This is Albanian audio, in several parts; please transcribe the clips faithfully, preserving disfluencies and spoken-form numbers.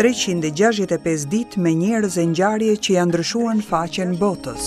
treqind e gjashtëdhjetë e pesë ditë me njerëz e ngjarje që janë ndryshuar faqen botës.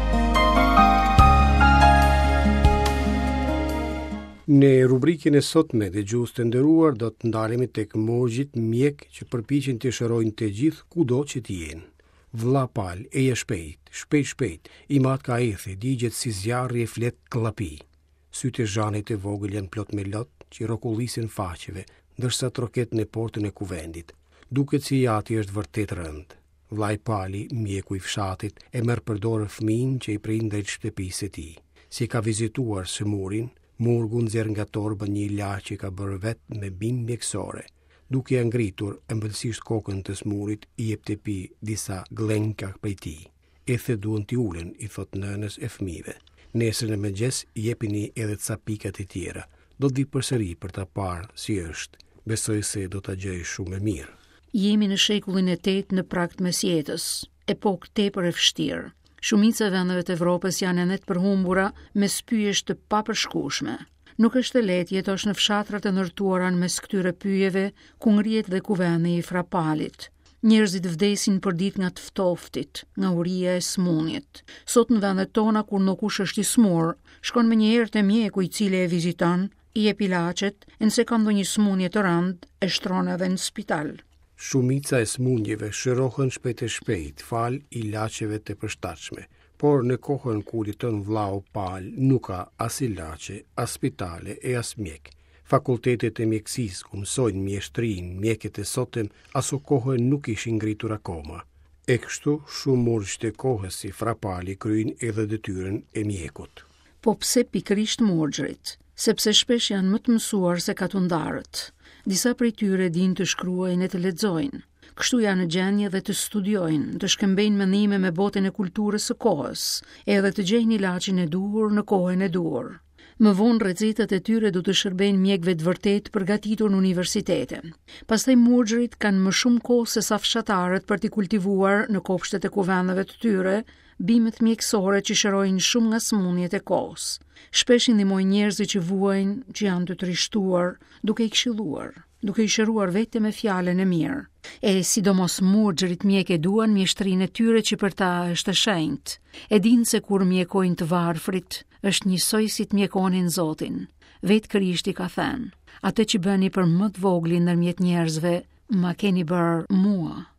Në rubrikën e sotme dhe dëgjues të nderuar do të ndalemi tek morgjit mjek që përpiqen të shërojnë të gjithë kudo që të jenë. Vlla pal, eje shpejt, shpejt shpejt, i mat ka ethi, digjet si zjarri e flet klapi. Sytë e zhanit e vogël janë plot me lot që rokullisin faqeve, ndërsa troket në portën e kuvendit. Duket si jati është vërtet rënd. Vllai pali, mjeku i fshatit, e merr përdorë fëmin që i prind drejt shtëpisë së tij. Si ka vizituar Sëmurin, Murgu nxjerr nga torba një ilaç që ka bërë vetë me bimë mjekësore. Duke e ngritur ëmbëlsisht kokën të Smurit, i jep të pi disa glenka prej tij. E the duan t'i ulen, i thot nënës e fëmijëve. Nesër në mëngjes jepini edhe ca pika të tjera. Do të vi përsëri për ta parë si është. Besoj se do ta gjej shumë e mirë. Jemi në shekullin e tetë në prag të mesjetës, epokë tepër e vështirë. Shumica e vendeve të Evropës janë ende të përhumbura me spyjesh të papërshkueshme. Nuk është e lehtë jetosh në fshatrat e ndërtuara mes këtyre pyjeve ku ngrihet dhe kuvendi i frapalit. Njerëzit vdesin për ditë nga të ftoftit, nga uria e smunjit. Sot në vendet tona kur nuk kush është i smur, shkon me një herë te mjeku i cili e viziton, i jep ilaçet, nëse ka ndonjë smundje të rëndë, e shtron edhe në spital. Shumica e smundjeve shërohen shpejt e shpejt fal ilaçeve të përshtatshme, por në kohën kur jeton vllau pal nuk ka as ilaçe, as spitale e as mjek. Fakultetet e mjekësisë ku mësojnë mjeshtrinë, mjekët e sotëm aso kohën nuk ishin ngritur akoma. E kështu shumë murgjt e kohës si frapali kryjnë edhe detyrën e mjekut. Po pse pikërisht murgjrit? Sepse shpesh janë më të mësuar se katundarët. Disa prej tyre dinë të shkruajnë e të lexojnë. Kështu janë në gjendje dhe të studiojnë, të shkëmbejnë mendime me botën e kulturës së kohës, edhe të gjejnë ilaçin e duhur në kohën e duhur. Më vonë recetat e tyre do të shërbejnë mjekëve të vërtet përgatitur në universitete. Pastaj murgjrit kanë më shumë kohë se sa fshatarët për t'i kultivuar në kopshtet e kuvendeve të tyre bimet mjekësore që shërojnë shumë nga smundjet e kohës. Shpesh i ndihmojnë njerëzit që vuajnë, që janë të trishtuar, duke i këshilluar, duke i shëruar vetëm me fjalën e mirë. E sidomos murgjrit mjek e duan mjeshtrinë e tyre që për ta është e shenjtë. E dinë se kur mjekojnë të varfrit, është njësoj si të mjekonin Zotin. Vetë Krishti ka thënë, atë që bëni për më të voglin ndërmjet njerëzve, ma keni bërë mua.